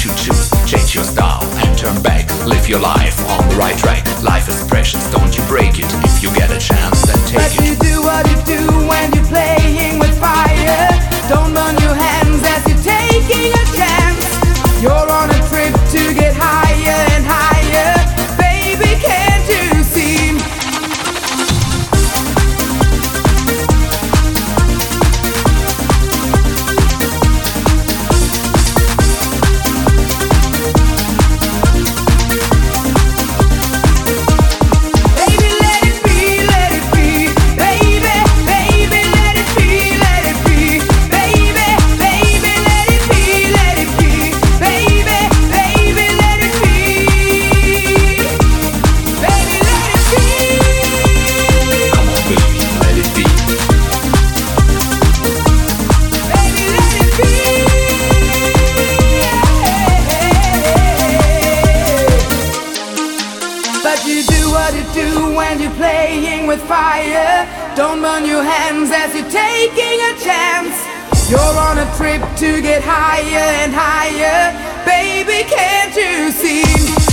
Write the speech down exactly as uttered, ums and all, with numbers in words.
to choose. Change your style and turn back. Live your life on the right track. Life is precious, don't you break it. If you get a chance, then take but it. But you do what you do when you're playing with fire. Don't burn your hands as you're taking a chance. You're on a trip to get higher and higher. Baby, can't you see? With fire, don't burn your hands as you're taking a chance. You're on a trip to get higher and higher. Baby, can't you see?